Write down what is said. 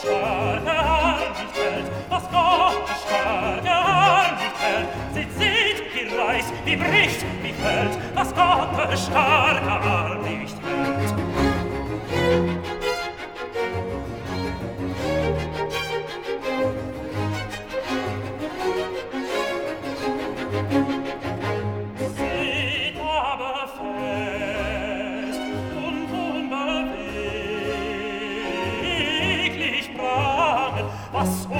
starke Arm nicht hält, was Gottes starke Arm nicht hält. Seht, wie reißt, wie bricht, wie fällt, was Gottes starke Arm nicht hält. Seht aber fest und unbeweglich prangen, was